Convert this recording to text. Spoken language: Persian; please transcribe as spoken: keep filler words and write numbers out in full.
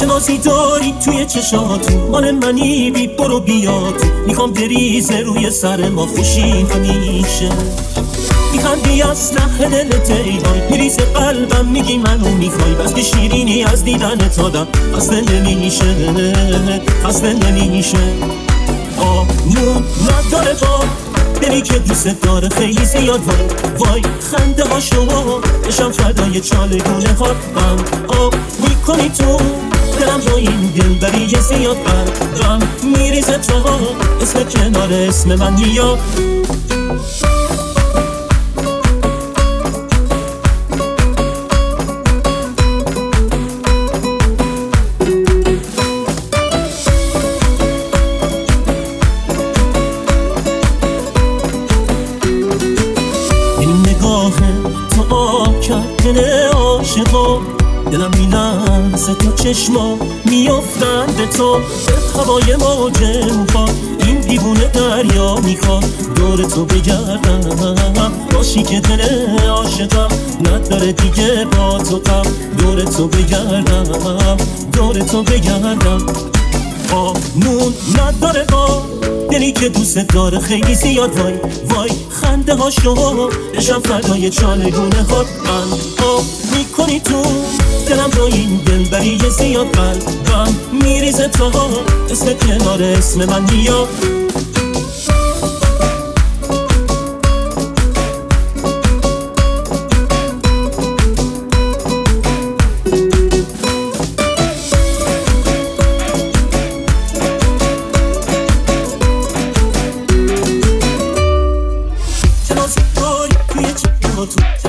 چه نازی داری توی چشاتو، مال منی بی برو بیا تو. میخوام بریزه روی سر ما خوشی همیشه، میخندی از ته دلت ایوای، میریزه قلبم میگی منو میخوای. بس که شیرینی از دیدنت آدم خسته نمیشه، خسته نمیشه. آمون نداره با دلی که دوست داره خیلی زیاد، وای وای خنده ها شما بشم فدای چالگونه ها. من آب میکنی تو دلم با این دل بری زیاد، قلبم میریزه تا اسم کنار اسم من میاد. تو آب کرد دل عاشقا، دلم میلرزه تا چشما میافتن به تو. به هوای موج موها این دیوونه دریا میخواد دور تو بگردم، باشی که دل عاشقم نداره دیگه با تو غم. دور تو بگردم، دور تو بگردم. آمون نداره با دلی که دوست داره خیلی زیاد، وای وای خنده ها شما بشم فدای چالگونه ها. من آب میکنی تو دلم با این دل بری زیاد، قلبم میریزه تا اسم کنار اسم من میاد. توی چشماتو